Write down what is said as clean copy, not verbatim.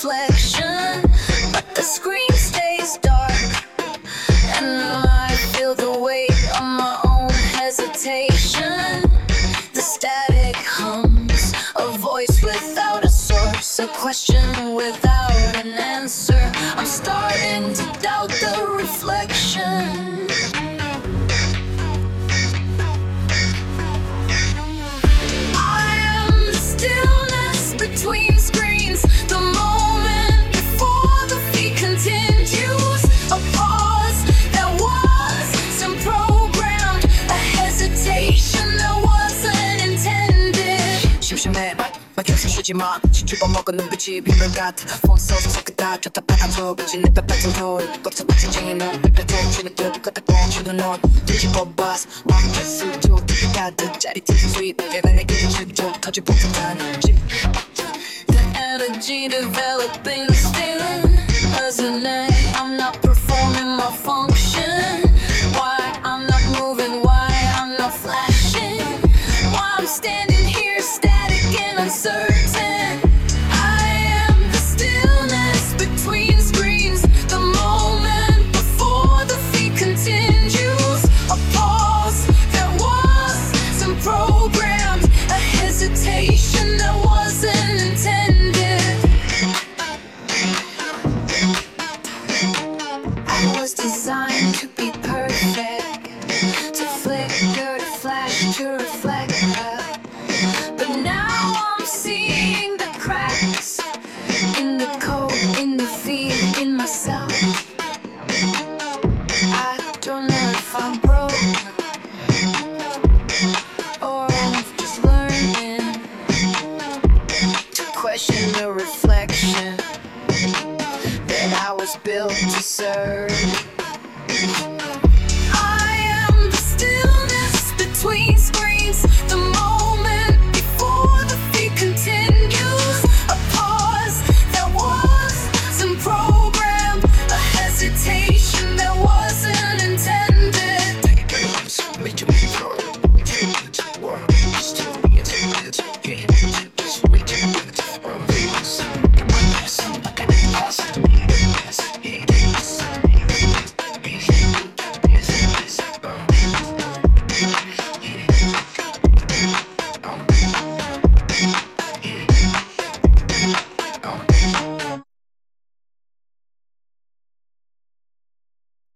reflection, but the screen stays dark, and I feel the weight of my own hesitation. The static hums, a voice without a source, a question without an answer. I'm starting to doubt the reflection. Between screens, the moment before the feed continues, a pause that wasn't programmed, a hesitation that wasn't intended. 심심해 막혀서 쉬지 마 집어먹은 눈빛이 비밀 같아 폰 써서 속에다 줬다 빨간 소비지 내 뼈같은 돈 꽉 잡아진 너 뼈에 주는 듯 껐다 꽂히는 넌 뒤집어봤어 왕패스 줘 가득 짜릿한 스윗 내가 내게 주죠 터질 폭탄 집 Energy developing still resonate. I'm not performing my function. Why I'm not moving, why I'm not flashing, why I'm standing here static and uncertain. I am the stillness between screens, the moment before the feed continues, a pause that wasn't programmed, a hesitation that wasn't intended. I was designed to be perfect, to flicker, to flash, to reflect, but now I'm seeing the cracks in the code, in the feed, in myself. I don't know if I'm broke or I'm just learning to question the reflection that I was built to serve.